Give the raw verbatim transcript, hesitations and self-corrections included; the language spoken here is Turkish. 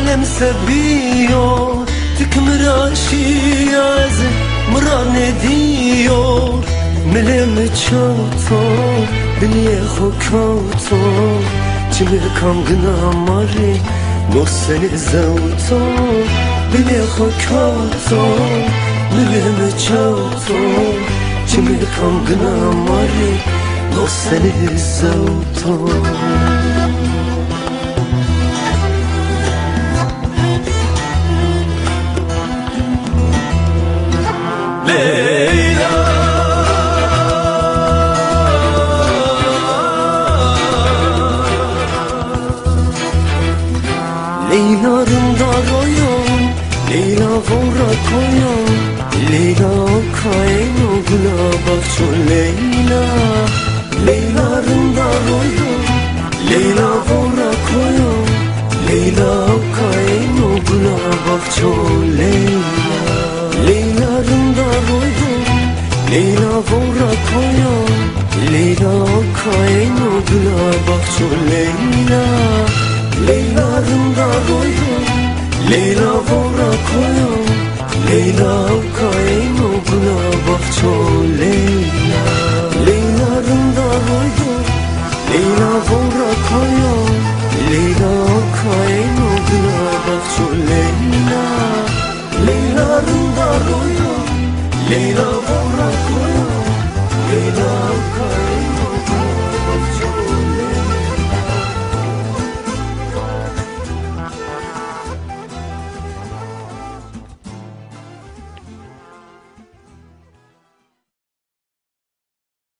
عالم سبيو تكمراشي از مران ديو ملم چوتو دنیا خوکوتو چمر کام گنا ماری نوسن زوتو دنیا خوکوتو ملم چوتو چمر کام گنا ماری نوسن زوتو Leyla rında royum, Leyla vora koyum, Leyla kaino gula bakço Leyla. Leyla rında royum, Leyla vora koyum, Leyla kaino gula bakço Leyla. Leyla rında royum, Leyla vora koyum, Leyla kaino gula bakço Leyla. Leyla rında royum, Leyla vora koyum, Leyla kaino gula bakço Leyla. Leyla rında royum, Leyla vora koyum, Leyla kaino gula bakço Leyla. Leyla rında royum, Leyla vora